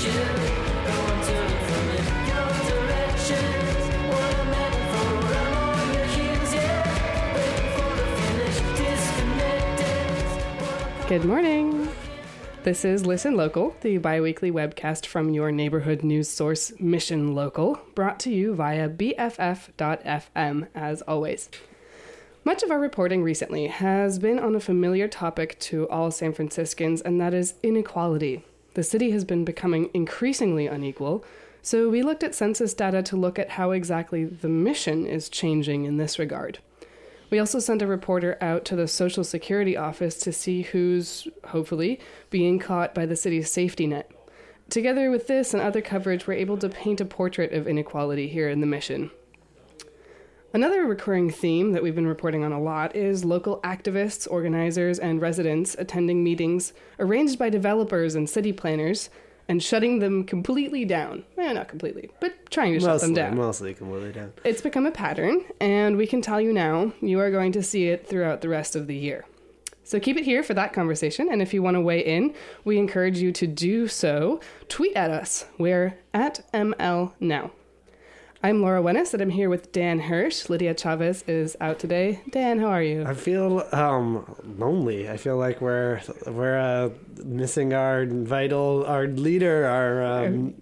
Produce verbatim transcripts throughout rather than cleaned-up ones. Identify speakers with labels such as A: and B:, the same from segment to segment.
A: Good morning. This is Listen Local, the bi-weekly webcast from your neighborhood news source, Mission Local, brought to you via B F F dot F M, as always. Much of our reporting recently has been on a familiar topic to all San Franciscans, and that is inequality. The city has been becoming increasingly unequal, so we looked at census data to look at how exactly the mission is changing in this regard. We also sent a reporter out to the Social Security office to see who's, hopefully, being caught by the city's safety net. Together with this and other coverage, we're able to paint a portrait of inequality here in the mission. Another recurring theme that we've been reporting on a lot is local activists, organizers, and residents attending meetings arranged by developers and city planners and shutting them completely down. Eh, not completely, but trying to shut
B: mostly,
A: them down.
B: Mostly completely down.
A: It's become a pattern, and we can tell you now, you are going to see it throughout the rest of the year. So keep it here for that conversation, and if you want to weigh in, we encourage you to do so. Tweet at us. We're at M L Now. I'm Laura Wennis, and I'm here with Dan Hirsch. Lydia Chavez is out today. Dan, how are you?
B: I feel um, lonely. I feel like we're we're uh, missing our vital, our leader, our... Um,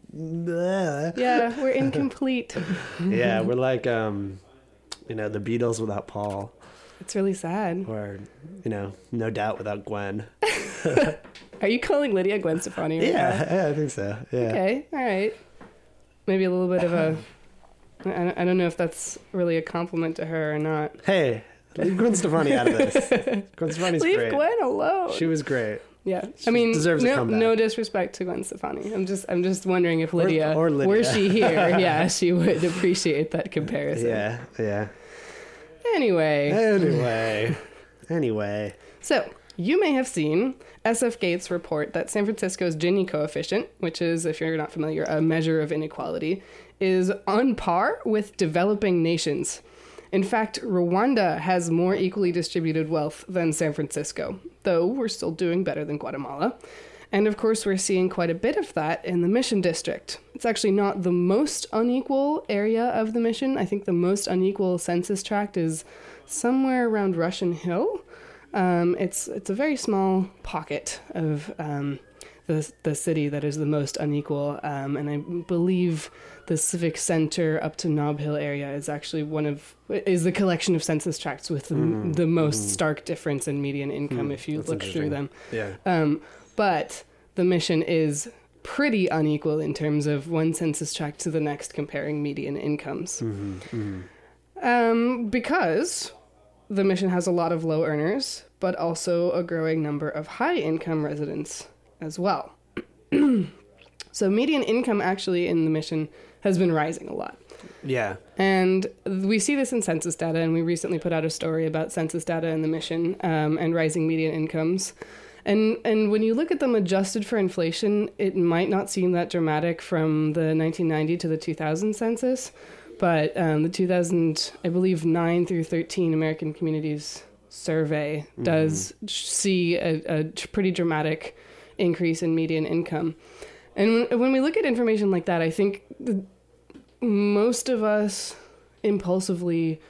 A: yeah, we're incomplete.
B: Yeah, we're like, um, you know, the Beatles without Paul.
A: It's really sad.
B: Or, you know, No Doubt without Gwen.
A: Are you calling Lydia Gwen Stefani right
B: yeah,
A: now?
B: yeah, I think so. Yeah.
A: Okay, all right. Maybe a little bit of a... I don't know if that's really a compliment to her or not.
B: Hey, leave Gwen Stefani out of this. Gwen Stefani's
A: leave
B: great.
A: Leave Gwen alone.
B: She was great.
A: Yeah,
B: she
A: I mean,
B: deserves
A: no,
B: a comeback.
A: No disrespect to Gwen Stefani. I'm just, I'm just wondering if Lydia,
B: or, or Lydia.
A: were she here, yeah, she would appreciate that comparison.
B: Yeah, yeah.
A: Anyway.
B: Anyway. Anyway.
A: So, you may have seen S F Gates report that San Francisco's Gini coefficient, which is, if you're not familiar, a measure of inequality, is on par with developing nations. In fact, Rwanda has more equally distributed wealth than San Francisco, though we're still doing better than Guatemala. And of course, we're seeing quite a bit of that in the Mission District. It's actually not the most unequal area of the Mission. I think the most unequal census tract is somewhere around Russian Hill. Um, it's it's a very small pocket of um, the the city that is the most unequal, um, and I believe the Civic Center up to Nob Hill area is actually one of is the collection of census tracts with the, mm, the most mm. stark difference in median income mm, if you look through them.
B: Yeah.
A: Um, but the Mission is pretty unequal in terms of one census tract to the next comparing median incomes,
B: mm-hmm, mm-hmm.
A: Um, because the Mission has a lot of low earners, but also a growing number of high-income residents as well. So median income actually in the Mission has been rising a lot.
B: Yeah.
A: And we see this in census data, and we recently put out a story about census data in the Mission um, and rising median incomes. And and when you look at them adjusted for inflation, it might not seem that dramatic from the nineteen ninety to the two thousand census, but um, the two thousand, I believe, nine through thirteen American Communities Survey mm-hmm. does see a, a pretty dramatic increase in median income. And when, when we look at information like that, I think the, most of us impulsively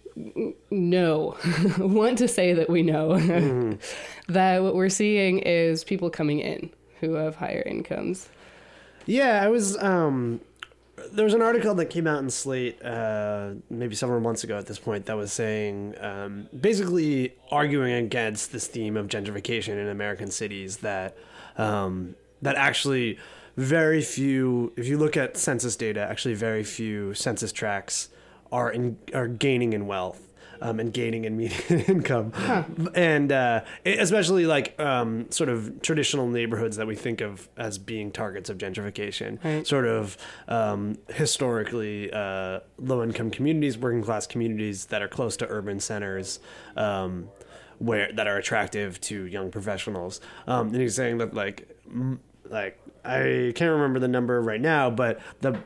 A: know, want to say that we know, mm-hmm. that what we're seeing is people coming in who have higher incomes.
B: Yeah, I was... Um... There was an article that came out in Slate uh, maybe several months ago at this point that was saying, um, basically arguing against this theme of gentrification in American cities, that um, that actually very few, if you look at census data, actually very few census tracts are in, are gaining in wealth. Um, and gaining in median income, huh. and uh, especially like um, sort of traditional neighborhoods that we think of as being targets of gentrification,
A: right.
B: sort of um, historically uh, low-income communities, working-class communities that are close to urban centers, um, where that are attractive to young professionals. Um, and he's saying that like, m- like I can't remember the number right now, but the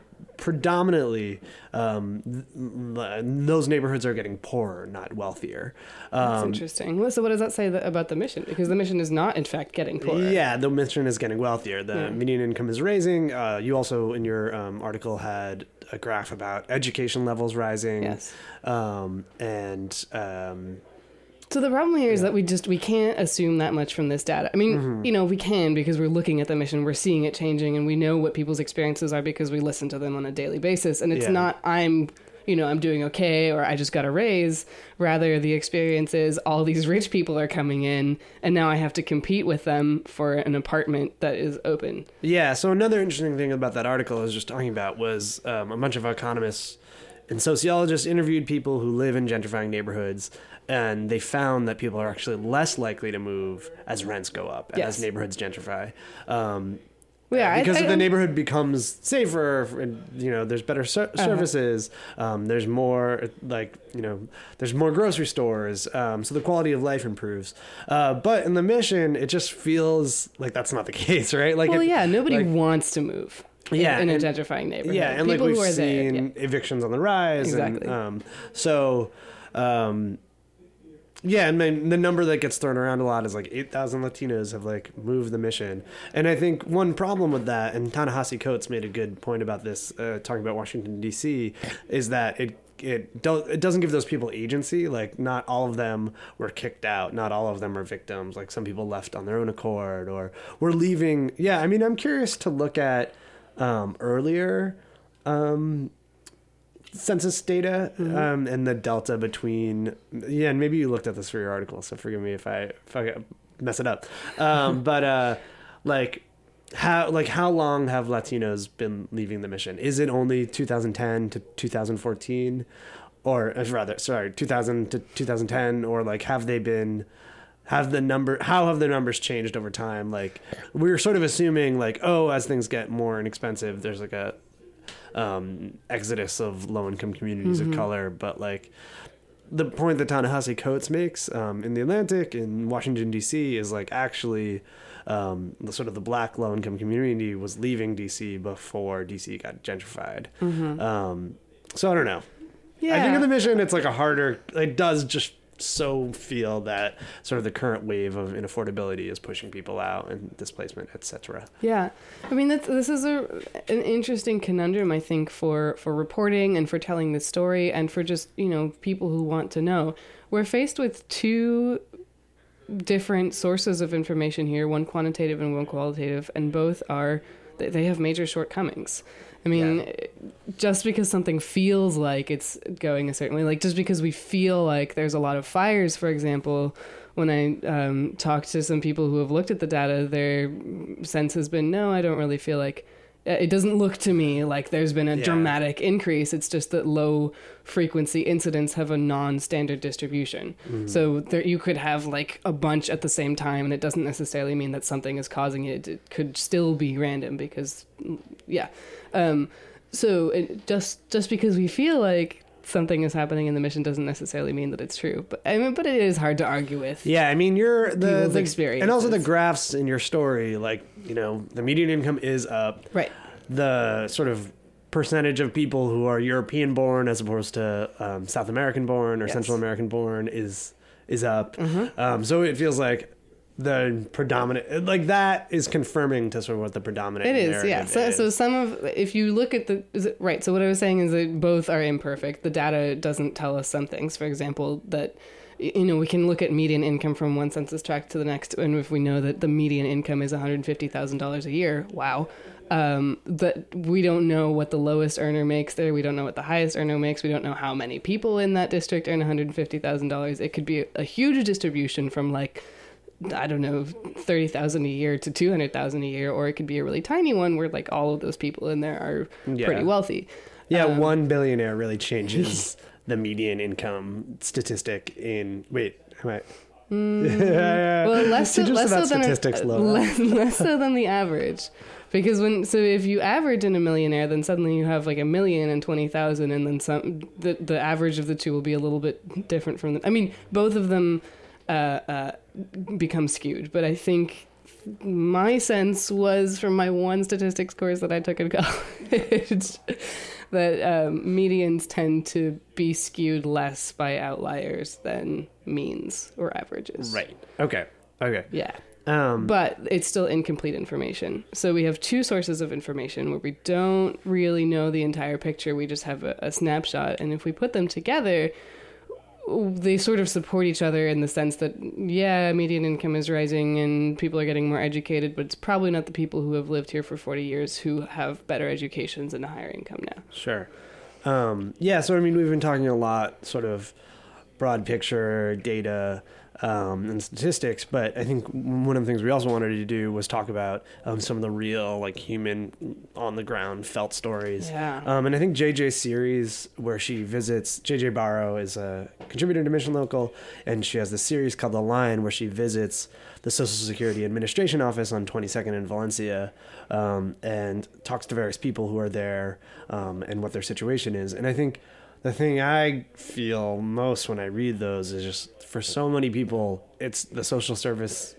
B: predominantly um, th- those neighborhoods are getting poorer, not wealthier. Um,
A: That's interesting. Well, so what does that say th- about the mission? Because the mission is not, in fact, getting poorer.
B: Yeah, the mission is getting wealthier. The
A: Yeah.
B: median income is raising. Uh, you also, in your um, article, had a graph about education levels rising.
A: Yes.
B: Um, and um,
A: So the problem here is that we just we can't assume that much from this data. I mean,
B: Mm-hmm.
A: you know, we can because we're looking at the mission, we're seeing it changing, and we know what people's experiences are because we listen to them on a daily basis. And it's
B: Yeah.
A: not I'm, you know, I'm doing okay or I just got a raise. Rather, the experience is all these rich people are coming in, and now I have to compete with them for an apartment that is open.
B: yeah, so another interesting thing about that article I was just talking about was um, a bunch of economists and sociologists interviewed people who live in gentrifying neighborhoods, and they found that people are actually less likely to move as rents go up and
A: Yes.
B: as neighborhoods gentrify. Um,
A: Well, yeah, I-
B: because
A: I-
B: if the
A: I'm-
B: neighborhood becomes safer, and, you know, there's better ser- services, um, there's more, like, you know, there's more grocery stores, um, so the quality of life improves. Uh, but in the mission, it just feels like that's not the case, right? Like,
A: Well,
B: it-
A: yeah, nobody
B: like-
A: wants to move. in-
B: Yeah,
A: in, a
B: and-
A: gentrifying neighborhood.
B: yeah, and
A: People
B: like
A: who
B: we've
A: are there,
B: seen
A: yeah.
B: evictions on the rise.
A: Exactly.
B: And, um, so, um, yeah, and then the number that gets thrown around a lot is like eight thousand Latinos have like moved the mission. And I think one problem with that, and Ta-Nehisi Coates made a good point about this, uh, talking about Washington, D C, is that it it, do, it doesn't give those people agency. Like, not all of them were kicked out. Not all of them are victims. Like, some people left on their own accord or were leaving. Yeah, I mean, I'm curious to look at um, earlier um, census data
A: Mm-hmm.
B: um, and the delta between, yeah, and maybe you looked at this for your article, so forgive me if I if I mess it up. Um, but uh, like how like how long have Latinos been leaving the mission? Is it only two thousand ten to two thousand fourteen, or uh, rather, sorry, two thousand to two thousand ten, or like have they been? Have the number? How have the numbers changed over time? Like, we're sort of assuming, like, oh, as things get more inexpensive, there's like a um, exodus of low-income communities
A: Mm-hmm.
B: of color. But like, the point that Ta-Nehisi Coates makes um, in the Atlantic in Washington D C is like actually um, the sort of the black low-income community was leaving D C before D C got gentrified.
A: Mm-hmm.
B: Um, so I don't know.
A: Yeah.
B: I think in the mission, it's like a harder. It does just so feel that sort of the current wave of inaffordability is pushing people out and displacement, et cetera.
A: Yeah, I mean that's this is a an interesting conundrum, I think, for for reporting and for telling this story and for just, you know, people who want to know. We're faced with two different sources of information here, one quantitative and one qualitative, and both are they they have major shortcomings. I mean,
B: Yeah.
A: just because something feels like it's going a certain way, like just because we feel like there's a lot of fires, for example, when I um, talked to some people who have looked at the data, their sense has been, no, I don't really feel like, it doesn't look to me like there's been a
B: Yeah.
A: dramatic increase. It's just that low frequency incidents have a non-standard distribution.
B: Mm-hmm.
A: So there, you could have like a bunch at the same time, and it doesn't necessarily mean that something is causing it. It could still be random because, yeah. Um, so it just just because we feel like something is happening in the mission doesn't necessarily mean that it's true. But I mean, but it is hard to argue with.
B: Yeah, I mean, you're the,
A: People's
B: the
A: experiences.
B: and also the graphs in your story, like, you know, the median income is up.
A: Right.
B: The sort of percentage of people who are European born as opposed to um, South American born or
A: Yes.
B: Central American born is is up.
A: Mm-hmm.
B: Um, so it feels like the predominant, like that is confirming to sort of what the predominant
A: It is, yeah.
B: narrative
A: So,
B: is.
A: so some of, if you look at the, is it, right, so what I was saying is that both are imperfect. The data doesn't tell us some things. For example, that, you know, we can look at median income from one census tract to the next, and if we know that the median income is one hundred fifty thousand dollars a year, wow. Um, but we don't know what the lowest earner makes there. We don't know what the highest earner makes. We don't know how many people in that district earn one hundred fifty thousand dollars. It could be a huge distribution from like, I don't know, thirty thousand a year to two hundred thousand a year, or it could be a really tiny one where like all of those people in there are
B: Yeah.
A: pretty wealthy.
B: Yeah,
A: Um,
B: one billionaire really changes the median income statistic in. Wait, am I?
A: Well, less so,
B: Just
A: less so
B: about
A: than
B: statistics,
A: a,
B: Lola.
A: less, less so than the average, because when so if you average in a millionaire, then suddenly you have like a million and twenty thousand, and then some. The the average of the two will be a little bit different from them. I mean, both of them uh, uh, become skewed, but I think my sense was from my one statistics course that I took in college that um, medians tend to be skewed less by outliers than means or averages.
B: Right. Okay. Okay.
A: Yeah.
B: Um,
A: But it's still incomplete information. So we have two sources of information where we don't really know the entire picture. We just have a, a snapshot. And if we put them together, they sort of support each other in the sense that, yeah, median income is rising and people are getting more educated, but it's probably not the people who have lived here for forty years who have better educations and a higher income now.
B: Sure. Um, yeah, so I mean, we've been talking a lot, sort of broad picture, data, um, and statistics, but I think one of the things we also wanted to do was talk about um, some of the real, like, human, on-the-ground, felt stories.
A: Yeah.
B: Um, and I think J J's series, where she visits, J J Barrow is a contributor to Mission Local, and she has this series called The Line, where she visits the Social Security Administration office on twenty-second in Valencia, um, and talks to various people who are there, um, and what their situation is. And I think the thing I feel most when I read those is just, for so many people, it's the social service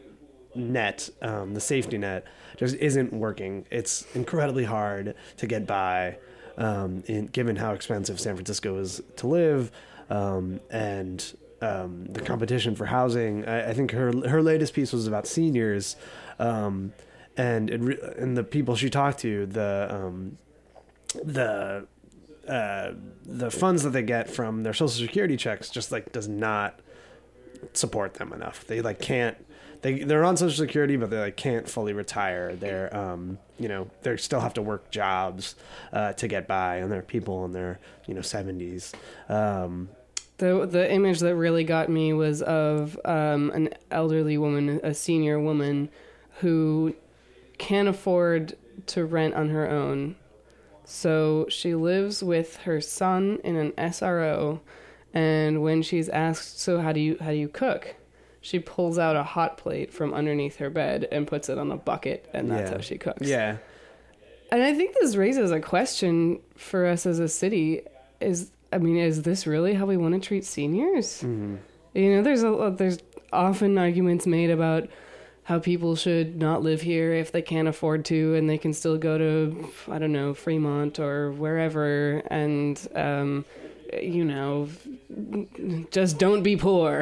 B: net, um, the safety net, just isn't working. It's incredibly hard to get by, um, in, given how expensive San Francisco is to live, um, and um, the competition for housing. I, I think her her latest piece was about seniors, um, and it re- and the people she talked to, the um, the Uh, the funds that they get from their social security checks just like does not support them enough. They like can't, they, they're on social security, but they like can't fully retire. They're, um, you know, they still have to work jobs, uh, to get by, and they're people in their, you know, seventies. Um,
A: The the image that really got me was of um, an elderly woman, a senior woman, who can't afford to rent on her own. So she lives with her son in an S R O, and when she's asked, so how do you how do you cook? She pulls out a hot plate from underneath her bed and puts it on a bucket, and that's
B: yeah.
A: how she cooks.
B: Yeah.
A: And I think this raises a question for us as a city. Is I mean, is this really how we want to treat seniors?
B: Mm-hmm.
A: You know, there's a there's often arguments made about how people should not live here if they can't afford to, and they can still go to, I don't know, Fremont or wherever, and, um, you know, just don't be poor.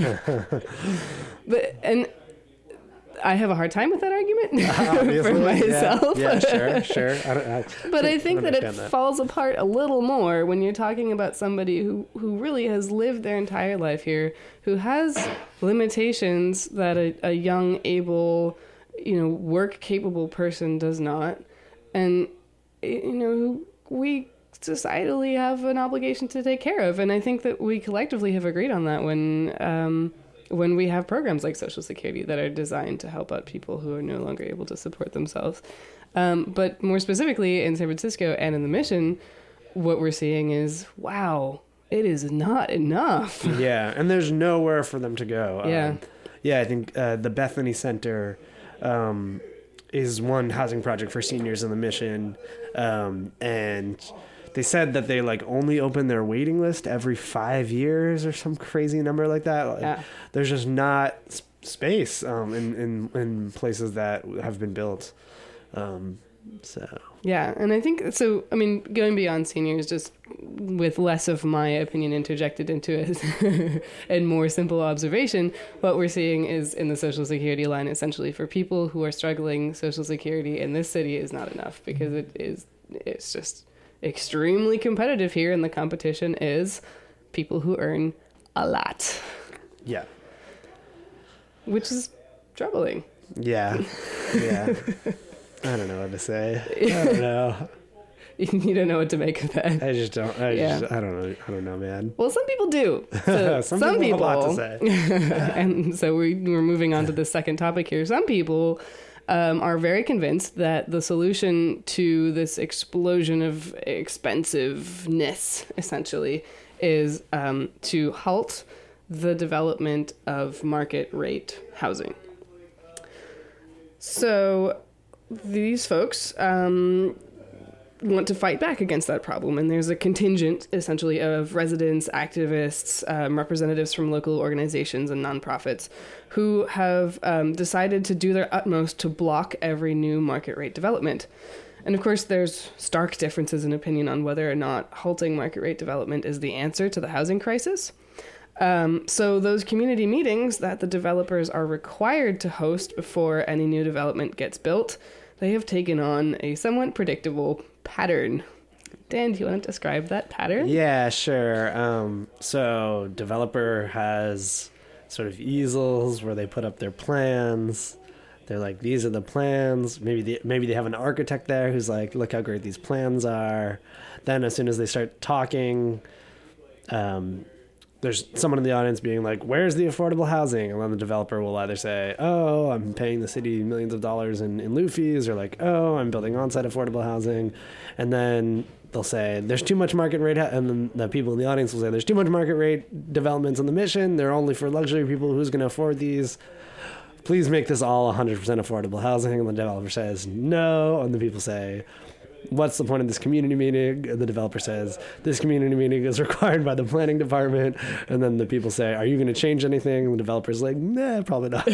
A: But, and I have a hard time with that argument for myself.
B: Yeah, yeah, sure, sure. I don't, I
A: but I think that it
B: that.
A: falls apart a little more when you're talking about somebody who, who really has lived their entire life here, who has limitations that a, a young, able, you know, work-capable person does not, and, you know, who we societally have an obligation to take care of. And I think that we collectively have agreed on that when... Um, when we have programs like Social Security that are designed to help out people who are no longer able to support themselves. Um, but more specifically in San Francisco and in the Mission, what we're seeing is, wow, it is not enough.
B: Yeah, and there's nowhere for them to go.
A: Yeah.
B: Um, yeah, I think uh, the Bethany Center um, is one housing project for seniors in the Mission, um, and... they said that they like only open their waiting list every five years or some crazy number like that. Like,
A: Yeah.
B: There's just not sp- space um, in, in in places that have been built. Um, so
A: Yeah, and I think so. I mean, going beyond seniors, just with less of my opinion interjected into it and more simple observation, what we're seeing is in the Social Security line, essentially for people who are struggling, Social Security in this city is not enough because it is. It's just extremely competitive here, and the competition is people who earn a lot.
B: yeah,
A: which is troubling.
B: yeah, yeah. I don't know what to say. I don't know.
A: You don't know what to make of that.
B: I just don't. I
A: Yeah.
B: just. I don't know. I don't know, man.
A: Well, some people do. So
B: some,
A: some
B: people,
A: people,
B: have a lot to say.
A: and so we, we're moving on to the second topic here. Some people um, are very convinced that the solution to this explosion of expensiveness, essentially, is um, to halt the development of market rate housing. So these folks um, want to fight back against that problem. And there's a contingent, essentially, of residents, activists, um, representatives from local organizations and nonprofits who have um, decided to do their utmost to block every new market rate development. And of course, there's stark differences in opinion on whether or not halting market rate development is the answer to the housing crisis. Um, so those community meetings that the developers are required to host before any new development gets built, they have taken on a somewhat predictable pattern. Dan, do you want to describe that pattern?
B: Yeah, sure. Um, so developer has sort of easels where they put up their plans. They're like, these are the plans. Maybe the, maybe they have an architect there who's like, look how great these plans are. Then as soon as they start talking, um, there's someone in the audience being like, where's the affordable housing? And then the developer will either say, oh, I'm paying the city millions of dollars in, in lieu fees, or like, oh, I'm building on-site affordable housing. And then they'll say, there's too much market rate. Ha-. And then the people in the audience will say, there's too much market rate developments on the mission. They're only for luxury people. Who's going to afford these? Please make this all one hundred percent affordable housing. And the developer says, no. And the people say, what's the point of this community meeting? And the developer says, this community meeting is required by the planning department. And then the people say, are you going to change anything? And the developer's like, nah, probably not.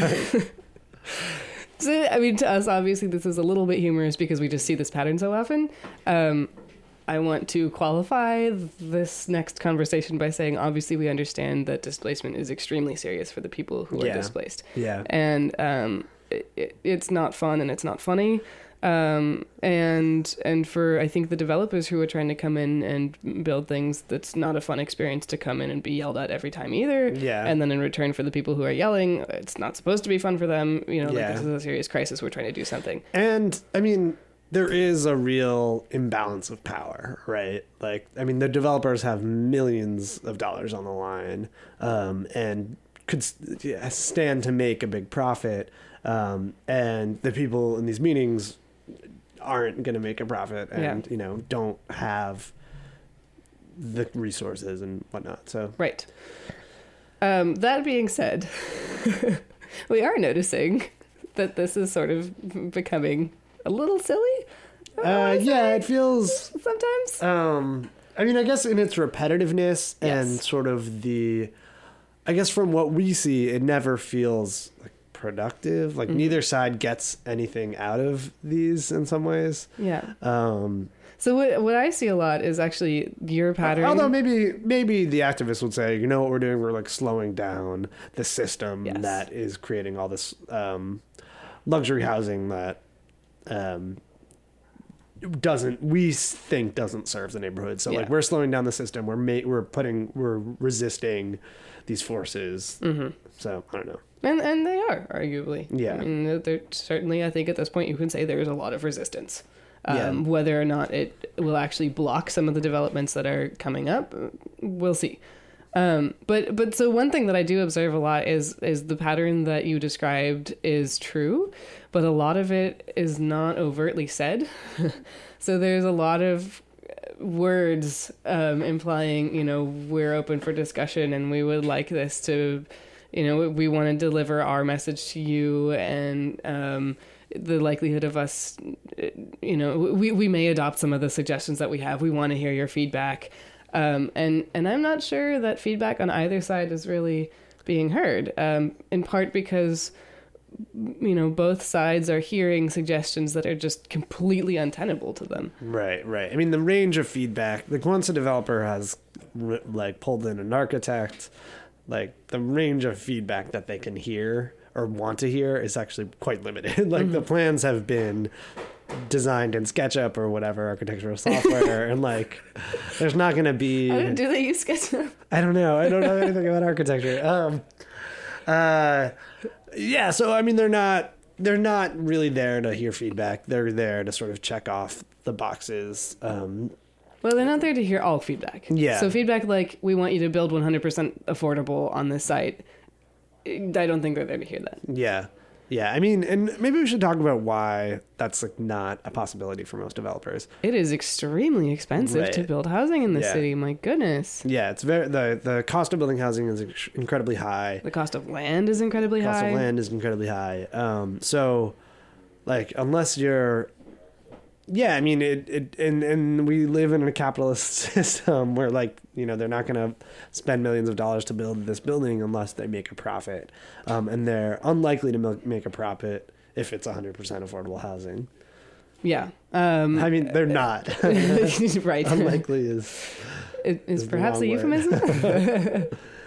A: So, I mean, to us, obviously, this is a little bit humorous because we just see this pattern so often. Um, I want to qualify this next conversation by saying, obviously, we understand that displacement is extremely serious for the people who
B: Yeah.
A: are displaced.
B: Yeah.
A: And um, it, it, it's not fun and it's not funny. Um, and and for, I think, the developers who are trying to come in and build things, that's not a fun experience to come in and be yelled at every time either.
B: Yeah.
A: And then in return for the people who are yelling, it's not supposed to be fun for them. You know,
B: Yeah.
A: like, this is a serious crisis. We're trying to do something.
B: And I mean, there is a real imbalance of power, right? Like, I mean, the developers have millions of dollars on the line, um, and could s- stand to make a big profit. Um, and the people in these meetings aren't going to make a profit and,
A: Yeah.
B: you know, don't have the resources and whatnot. So,
A: Right. Um, that being said, we are noticing that this is sort of becoming a little silly.
B: uh, yeah, it feels...
A: Sometimes.
B: Um, I mean, I guess in its repetitiveness and
A: Yes.
B: sort of the, I guess from what we see, it never feels like productive. Like
A: Mm-hmm.
B: neither side gets anything out of these in some ways.
A: Yeah.
B: Um,
A: So what what I see a lot is actually your pattern.
B: although maybe maybe the activists would say, you know what we're doing? We're like slowing down the system
A: Yes.
B: that is creating all this um, luxury housing that um, doesn't we think doesn't serve the neighborhood. So
A: Yeah.
B: like we're slowing down the system. We're ma- we're putting we're resisting these forces.
A: Mm-hmm.
B: So I don't know.
A: And and they are, arguably.
B: Yeah.
A: I mean, they're, certainly, I think at this point you can say there's a lot of resistance. Um,
B: Yeah.
A: Whether or not it will actually block some of the developments that are coming up, we'll see. Um, but but so one thing that I do observe a lot is is the pattern that you described is true, but a lot of it is not overtly said. So there's a lot of words um, implying, you know, we're open for discussion and we would like this to, you know, we want to deliver our message to you, and um, the likelihood of us, you know, we, we may adopt some of the suggestions that we have. We want to hear your feedback. Um, and, and I'm not sure that feedback on either side is really being heard, um, in part because, you know, both sides are hearing suggestions that are just completely untenable to them.
B: Right, right. I mean, the range of feedback, like once a developer has r- like pulled in an architect, like the range of feedback that they can hear or want to hear is actually quite limited. Like mm-hmm. the plans have been designed in SketchUp or whatever architectural software, and like there's not going to be.
A: Oh, do they use SketchUp?
B: I don't know. I don't know anything about architecture. Um, uh, yeah. So I mean, they're not. They're not really there to hear feedback. They're there to sort of check off the boxes. Um,
A: Well, they're not there to hear all feedback.
B: Yeah.
A: So feedback like, we want you to build one hundred percent affordable on this site, I don't think they're there to hear that.
B: Yeah. Yeah. I mean, and maybe we should talk about why that's like not a possibility for most developers.
A: It is extremely expensive
B: Right.
A: to build housing in the
B: Yeah.
A: city. My goodness.
B: Yeah. It's very, the, the cost of building housing is ex- incredibly high.
A: The cost of land is incredibly
B: cost
A: high.
B: of land is incredibly high. Um, so like, unless you're Yeah, I mean, it, it and, and we live in a capitalist system where, like, you know, they're not going to spend millions of dollars to build this building unless they make a profit. Um, and they're unlikely to mil- make a profit if it's one hundred percent affordable housing.
A: Yeah. Um,
B: I mean, they're not.
A: Right.
B: Unlikely is...
A: It is,
B: is
A: perhaps a euphemism.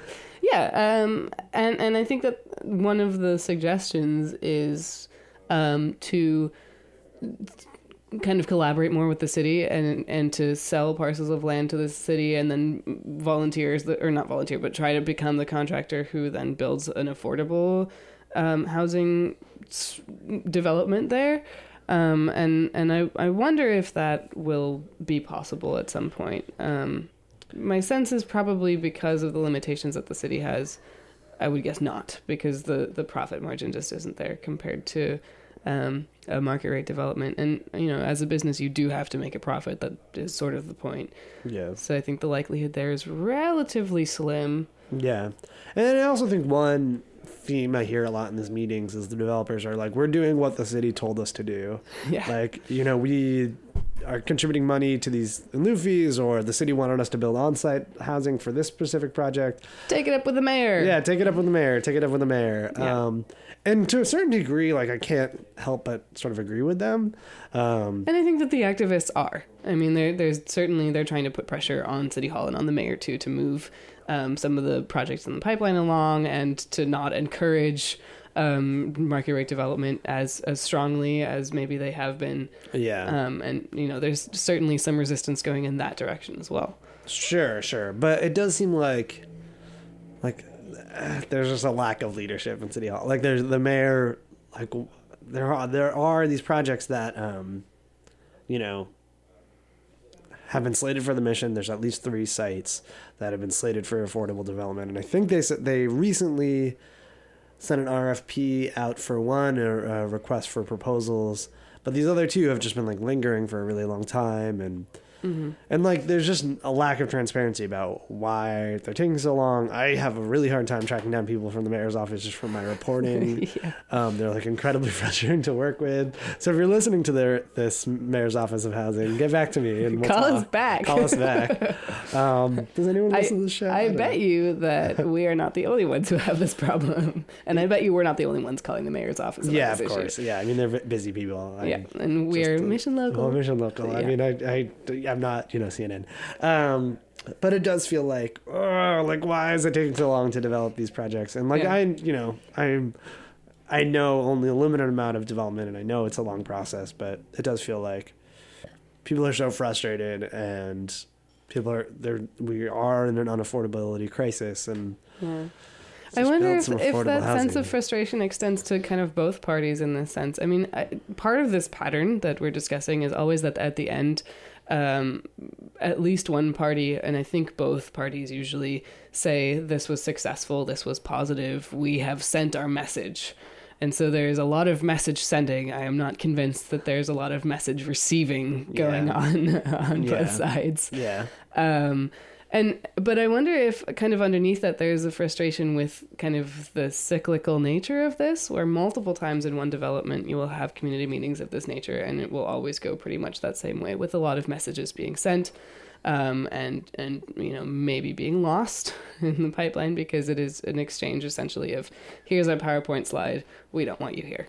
A: Yeah. Um, and, and I think that one of the suggestions is um, to... kind of collaborate more with the city and and to sell parcels of land to the city and then volunteers that, or not volunteer, but try to become the contractor who then builds an affordable um, housing s- development there. Um, and and I, I wonder if that will be possible at some point. Um, my sense is probably because of the limitations that the city has, I would guess not, because the, the profit margin just isn't there compared to um, a market rate development. And, you know, as a business, you do have to make a profit. That is sort of the point.
B: Yeah.
A: So I think the likelihood there is relatively slim.
B: Yeah. And I also think one theme I hear a lot in these meetings is the developers are like, we're doing what the city told us to do.
A: Yeah.
B: Like, you know, we are contributing money to these in lieu fees, or the city wanted us to build on-site housing for this specific project.
A: Take it up with the mayor.
B: Yeah, take it up with the mayor. Take it up with the mayor.
A: Yeah.
B: Um, and to a certain degree, like, I can't help but sort of agree with them. Um,
A: And I think that the activists are. I mean, there, there's certainly, they're trying to put pressure on City Hall and on the mayor, too, to move um, some of the projects in the pipeline along and to not encourage um, market rate development as, as strongly as maybe they have been.
B: yeah.
A: Um, and, you know, there's certainly some resistance going in that direction as well.
B: Sure, sure. But it does seem like, like, uh, there's just a lack of leadership in City Hall. Like, there's the mayor, like, there are, there are these projects that, um, you know, have been slated for the mission. There's at least three sites that have been slated for affordable development. And I think they said they recently sent an R F P out for one, or a request for proposals. But these other two have just been, like, lingering for a really long time. And,
A: Mm-hmm.
B: and like, there's just a lack of transparency about why they're taking so long. I have a really hard time tracking down people from the mayor's office just from my reporting.
A: Yeah.
B: Um, they're, like, incredibly frustrating to work with. So if you're listening to their this mayor's office of housing, get back to me and we'll
A: Call
B: talk.
A: us back.
B: Call us back. Um, does anyone
A: I,
B: listen to this show?
A: I
B: don't
A: bet
B: know.
A: you that we are not the only ones who have this problem. And I bet you we're not the only ones calling the mayor's office about
B: Yeah, of
A: this issue.
B: course. Yeah, I mean, they're v- busy people. I
A: Yeah, and we're
B: just, uh,
A: mission local.
B: Well, mission local. I
A: Yeah.
B: mean, I, I, I'm not, you know, C N N. Um, but it does feel like, oh, like, why is it taking so long to develop these projects? And, like,
A: Yeah.
B: I, you know, I'm, I know only a limited amount of development, and I know it's a long process, but it does feel like people are so frustrated, and people are, they're, we are in an unaffordability crisis, and
A: Yeah.
B: let's
A: I
B: just
A: wonder
B: build
A: if,
B: some
A: if
B: affordable
A: that sense
B: housing.
A: of frustration extends to kind of both parties in this sense. I mean, I, part of this pattern that we're discussing is always that at the end, um, at least one party, and I think both parties usually say this was successful, this was positive, we have sent our message. And so there's a lot of message sending. I am not convinced that there's a lot of message receiving going
B: Yeah.
A: on on
B: Yeah.
A: both sides.
B: Yeah.
A: Um, and but I wonder if kind of underneath that there's a frustration with kind of the cyclical nature of this, where multiple times in one development you will have community meetings of this nature, and it will always go pretty much that same way, with a lot of messages being sent, um, and and you know maybe being lost in the pipeline because it is an exchange essentially of here's our PowerPoint slide, we don't want you here.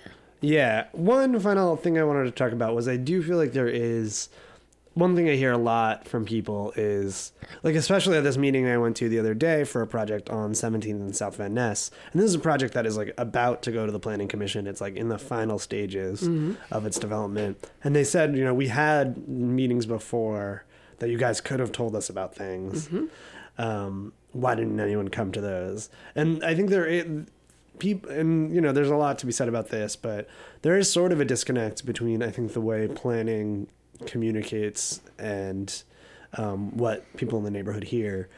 B: Yeah. One final thing I wanted to talk about was I do feel like there is one thing I hear a lot from people is, like, especially at this meeting I went to the other day for a project on seventeenth and South Van Ness. And this is a project that is, like, about to go to the Planning Commission. It's, like, in the final stages
A: Mm-hmm.
B: of its development. And they said, you know, we had meetings before that you guys could have told us about things.
A: Mm-hmm.
B: Um, why didn't anyone come to those? And I think there is... people, and you know, there's a lot to be said about this, but there is sort of a disconnect between, I think, the way planning communicates and um, what people in the neighborhood hear.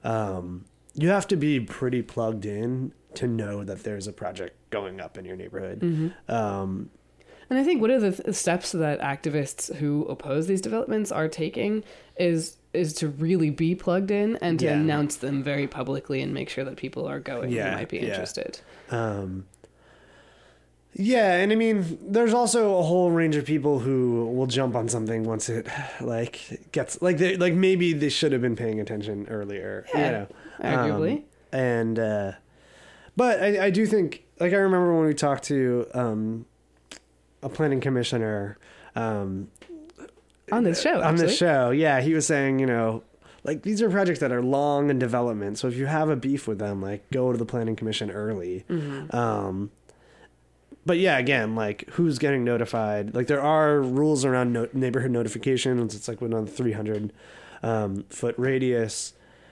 B: Um, you have to be pretty plugged in to know that there's a project going up in your neighborhood.
A: Mm-hmm.
B: Um,
A: And I think one of the th- steps that activists who oppose these developments are taking is is to really be plugged in and to
B: Yeah.
A: announce them very publicly and make sure that people are going
B: Yeah,
A: who might be
B: yeah.
A: interested.
B: Um, Yeah, and I mean, there's also a whole range of people who will jump on something once it like gets like they like maybe they should have been paying attention earlier.
A: Yeah,
B: you know,
A: arguably.
B: Um, and uh, but I, I do think like I remember when we talked to um, a planning commissioner um,
A: on this show.
B: On
A: actually.
B: this show, yeah, he was saying, you know, like these are projects that are long in development. So if you have a beef with them, like go to the planning commission early.
A: Mm-hmm.
B: Um, But yeah, again, like who's getting notified? Like there are rules around no- neighborhood notifications. It's like within a three hundred um, foot radius,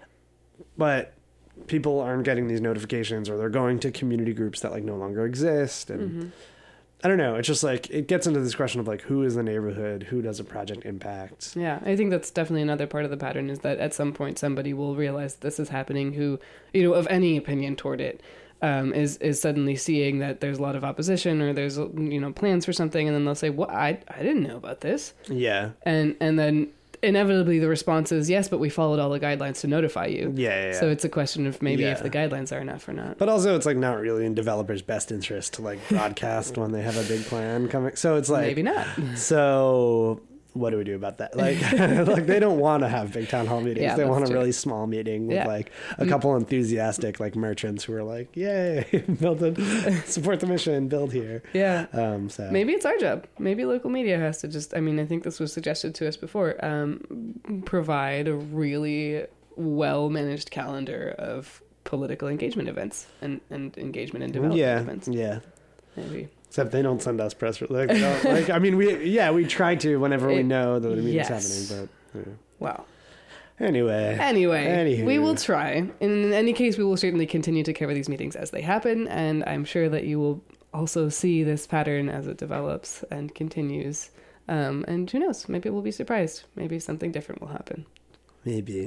B: but people aren't getting these notifications, or they're going to community groups that like no longer exist. And
A: Mm-hmm.
B: I don't know. It's just like it gets into this question of like who is the neighborhood, who does a project impact?
A: Yeah, I think that's definitely another part of the pattern is that at some point somebody will realize this is happening who, you know, of any opinion toward it. Um, is is suddenly seeing that there's a lot of opposition or there's you know plans for something, and then they'll say, "What? I I didn't know about this."
B: Yeah,
A: And and then inevitably the response is, "Yes, but we followed all the guidelines to notify you."
B: yeah, yeah. yeah.
A: So it's a question of maybe
B: Yeah.
A: if the guidelines are enough or not.
B: But also, it's like not really in developers' best interest to like broadcast when they have a big plan coming. So it's like
A: Maybe not.
B: So what do we do about that? Like, like they don't want to have big town hall meetings.
A: Yeah,
B: they
A: that's
B: want a
A: true.
B: really small meeting with
A: Yeah.
B: like a couple enthusiastic like merchants who are like, "Yay, build it, support the mission, build here."
A: Yeah.
B: Um. So
A: Maybe it's our job. Maybe local media has to just, I mean, I think this was suggested to us before, um, provide a really well-managed calendar of political engagement events and, and engagement in development
B: yeah,
A: events.
B: yeah.
A: Maybe.
B: Except they don't send us press releases. Like, they don't- like, I mean, we yeah we try to whenever we
A: It-
B: know that a meeting's
A: yes.
B: happening, but. Yeah.
A: Wow.
B: Anyway.
A: Anyway,
B: Anywho.
A: we will try. In any case, we will certainly continue to cover these meetings as they happen, and I'm sure that you will also see this pattern as it develops and continues. Um, and who knows? Maybe we'll be surprised. Maybe something different will happen.
B: Maybe.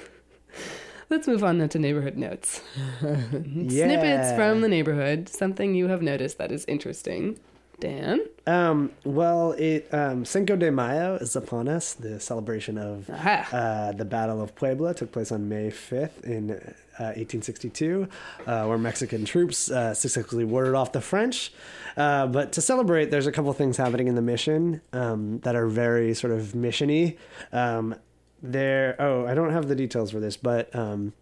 A: Let's move on now to neighborhood notes. Snippets
B: Yeah.
A: from the neighborhood. Something you have noticed that is interesting. Dan?
B: Um, well, it um, Cinco de Mayo is upon us. The celebration of
A: Aha.
B: uh, the Battle of Puebla took place on May fifth in uh, eighteen sixty-two, uh, where Mexican troops uh, successfully warded off the French. Uh, but to celebrate, there's a couple things happening in the mission um, that are very sort of mission-y. Um, there, oh, I don't have the details for this, but um,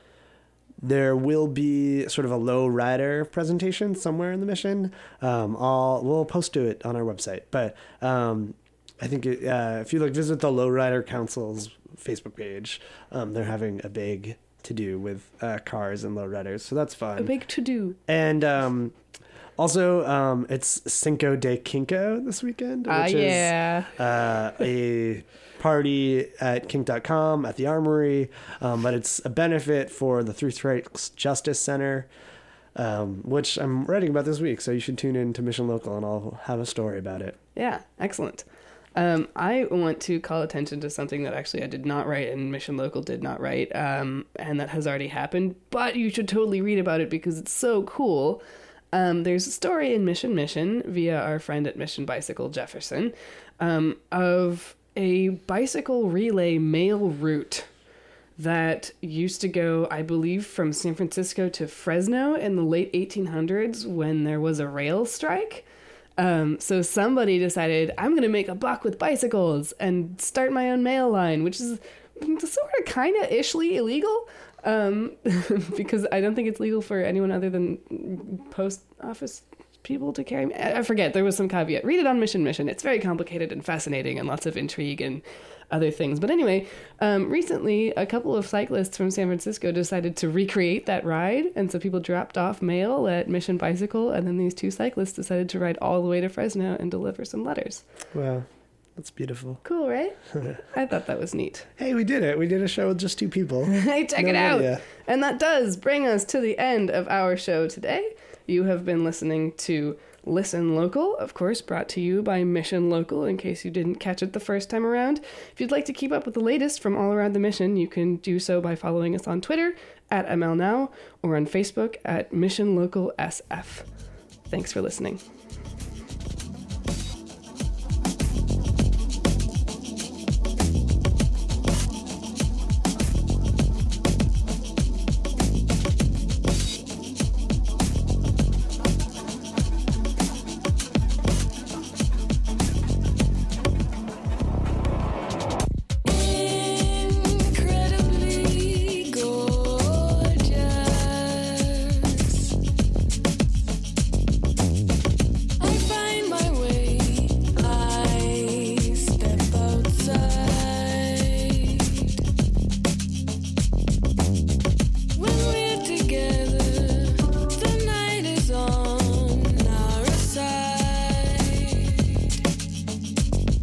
B: there will be sort of a low rider presentation somewhere in the mission. Um, I'll we'll post to it on our website. But um, I think it, uh, if you like visit the Low Rider Council's Facebook page, um, they're having a big to do with uh, cars and low riders, so that's fun.
A: A big to-do.
B: And um, also, um, it's Cinco de Kinko this weekend, which
A: Ah, yeah.
B: is uh, a party at kink dot com at the Armory, um, but it's a benefit for the Three Strikes Justice Center, um, which I'm writing about this week, so you should tune in to Mission Local and I'll have a story about it.
A: Yeah, excellent. Um, I want to call attention to something that actually I did not write and Mission Local did not write, um, and that has already happened, but you should totally read about it because it's so cool. Um, there's a story in Mission Mission via our friend at Mission Bicycle Jefferson um, of a bicycle relay mail route that used to go, I believe, from San Francisco to Fresno in the late eighteen hundreds when there was a rail strike. Um, so somebody decided, I'm going to make a buck with bicycles and start my own mail line, which is sort of kind of ishly illegal. Um, because I don't think it's legal for anyone other than post office people to carry. I forget. There was some caveat. Read it on Mission Mission. It's very complicated and fascinating and lots of intrigue and other things. But anyway, um, recently a couple of cyclists from San Francisco decided to recreate that ride. And so people dropped off mail at Mission Bicycle. And then these two cyclists decided to ride all the way to Fresno and deliver some letters.
B: Wow, that's beautiful.
A: Cool, right? I thought that was neat.
B: Hey, we did it. We did a show with just two people.
A: Hey, check
B: No
A: it out.
B: idea.
A: And that does bring us to the end of our show today. You have been listening to Listen Local, of course, brought to you by Mission Local, in case you didn't catch it the first time around. If you'd like to keep up with the latest from all around the mission, you can do so by following us on Twitter at M L Now or on Facebook at Mission Local S F. Thanks for listening.